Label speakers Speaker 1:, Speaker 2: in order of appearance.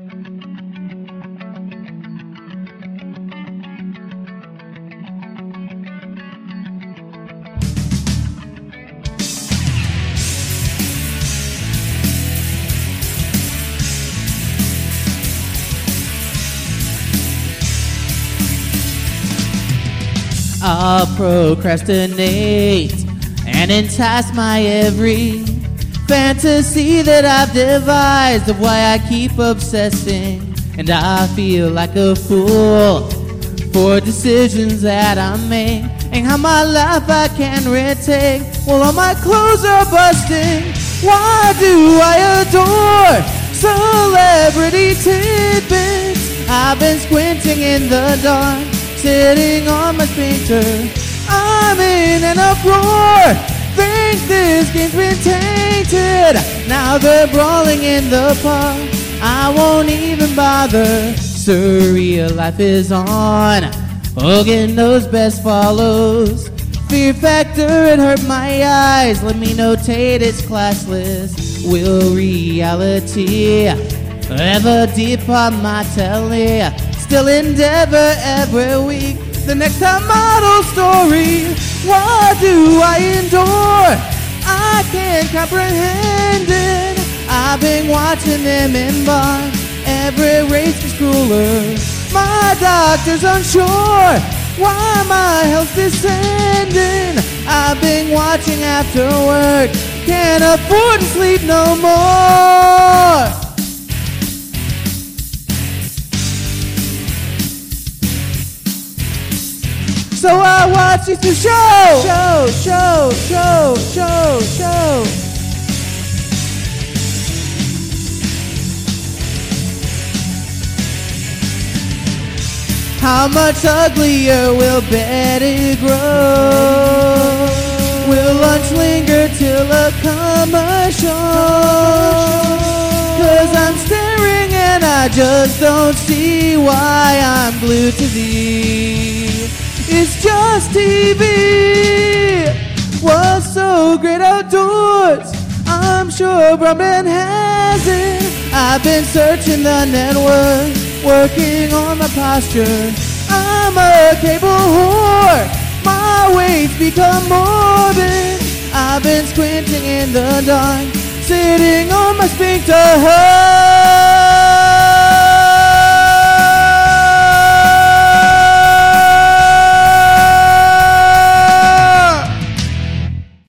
Speaker 1: I'll procrastinate and entice my every fantasy that I've devised of why I keep obsessing. And I feel like a fool for decisions that I make and how my life I can retake while all my clothes are busting. Why do I adore celebrity tidbits? I've been squinting in the dark, sitting on my sphincter. I'm in an uproar, think this game's been tainted. Now they're brawling in the park, I won't even bother. Surreal life is on, Hogan knows best follows. Fear factor, it hurt my eyes, let me notate it's classless. Will reality ever deep on my telly? Still endeavor every week the next top model story. Why do I endure? I can't comprehend it. I've been watching them embark, every race is crueler. My doctor's unsure why my health's descending. I've been watching after work, can't afford to sleep no more. So I watch these two show. How much uglier will Betty grow? Will lunch linger till a commercial? 'Cause I'm staring and I just don't see why I'm glued to thee. It's just TV. What's so great outdoors? I'm sure Brumman has it. I've been searching the network, working on my posture. I'm a cable whore, my weight's become morbid. I've been squinting in the dark, sitting on my sphincter.